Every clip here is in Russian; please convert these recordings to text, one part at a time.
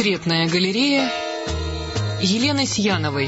Портретная галерея Елены Сияновой.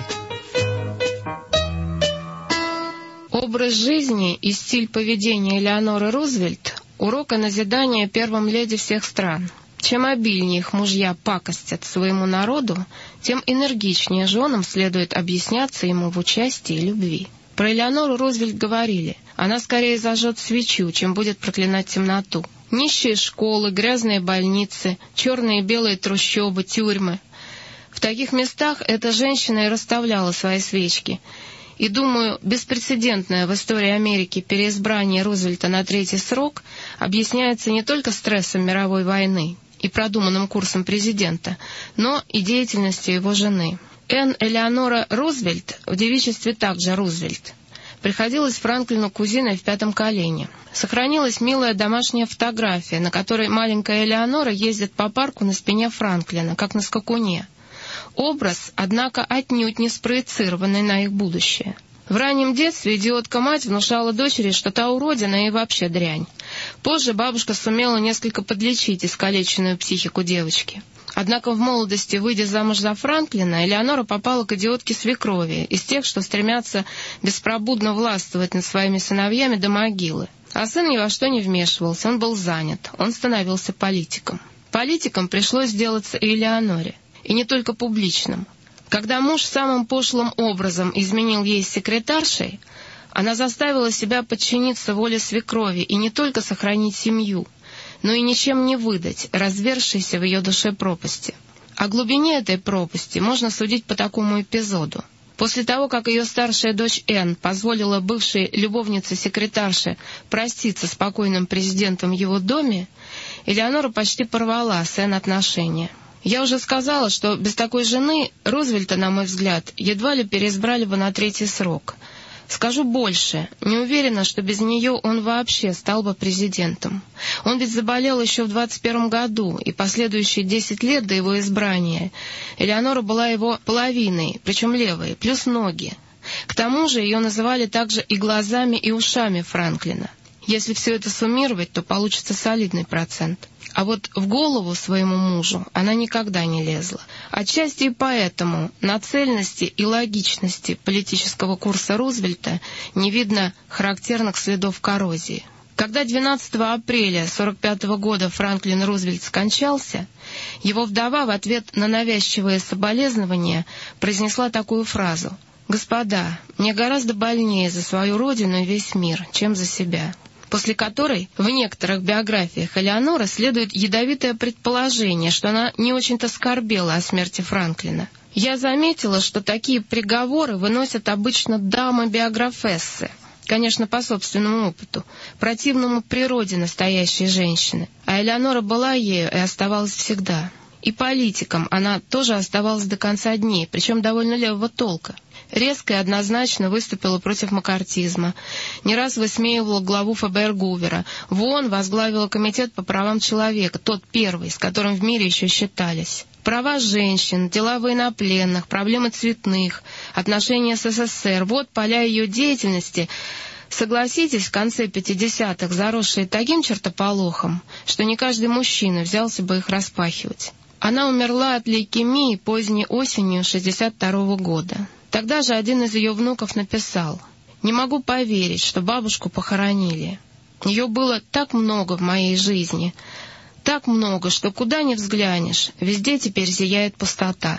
Образ жизни и стиль поведения Элеоноры Рузвельт – урок и назидание первым леди всех стран. Чем обильнее их мужья пакостят своему народу, тем энергичнее женам следует объясняться ему в участии и любви. Про Элеонору Рузвельт говорили: она скорее зажжет свечу, чем будет проклинать темноту. Нищие школы, грязные больницы, черные и белые трущобы, тюрьмы. В таких местах эта женщина и расставляла свои свечки. И, думаю, беспрецедентное в истории Америки переизбрание Рузвельта на третий срок объясняется не только стрессом мировой войны и продуманным курсом президента, но и деятельностью его жены. Энн Элеонора Рузвельт, в девичестве также Рузвельт, приходилась Франклину кузиной в пятом колене. Сохранилась милая домашняя фотография, на которой маленькая Элеонора ездит по парку на спине Франклина, как на скакуне. Образ, однако, отнюдь не спроецированный на их будущее. В раннем детстве идиотка-мать внушала дочери, что та уродина и вообще дрянь. Позже бабушка сумела несколько подлечить искалеченную психику девочки. Однако в молодости, выйдя замуж за Франклина, Элеонора попала к идиотке-свекрови, из тех, что стремятся беспробудно властвовать над своими сыновьями до могилы. А сын ни во что не вмешивался, он был занят, он становился политиком. Политиком пришлось сделаться и Элеоноре, и не только публичным. Когда муж самым пошлым образом изменил ей с секретаршей, она заставила себя подчиниться воле свекрови и не только сохранить семью, но и ничем не выдать разверзшейся в ее душе пропасти. О глубине этой пропасти можно судить по такому эпизоду. После того, как ее старшая дочь Энн позволила бывшей любовнице-секретарше проститься с покойным президентом в его доме, Элеонора почти порвала с Энн отношения. Я уже сказала, что без такой жены Рузвельта, на мой взгляд, едва ли переизбрали бы на третий срок. Скажу больше, не уверена, что без нее он вообще стал бы президентом. Он ведь заболел еще в 21 году, и последующие 10 лет до его избрания Элеонора была его половиной, причем левой, плюс ноги. К тому же ее называли также и глазами, и ушами Франклина. Если все это суммировать, то получится солидный процент. А вот в голову своему мужу она никогда не лезла. Отчасти и поэтому на цельности и логичности политического курса Рузвельта не видно характерных следов коррозии. Когда 12 апреля 1945 года Франклин Рузвельт скончался, его вдова в ответ на навязчивые соболезнования произнесла такую фразу: «Господа, мне гораздо больнее за свою родину и весь мир, чем за себя». После которой в некоторых биографиях Элеоноры следует ядовитое предположение, что она не очень-то скорбела о смерти Франклина. Я заметила, что такие приговоры выносят обычно дамы-биографессы, конечно, по собственному опыту, противному природе настоящей женщины. А Элеонора была ею и оставалась всегда. И политиком она тоже оставалась до конца дней, причем довольно левого толка. Резко и однозначно выступила против маккартизма, не раз высмеивала главу ФБР Гувера, в ООН возглавила комитет по правам человека, тот первый, с которым в мире еще считались. Права женщин, дела военнопленных, проблемы цветных, отношения с СССР — вот поля ее деятельности, согласитесь, в конце 50-х, заросшие таким чертополохом, что не каждый мужчина взялся бы их распахивать. Она умерла от лейкемии поздней осенью 1962 года. Тогда же один из ее внуков написал: «Не могу поверить, что бабушку похоронили. Ее было так много в моей жизни, так много, что куда ни взглянешь, везде теперь зияет пустота».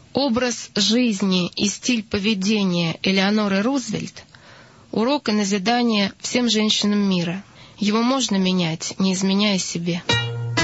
Образ жизни и стиль поведения Элеоноры Рузвельт — урок и назидание всем женщинам мира. Его можно менять, не изменяя себе.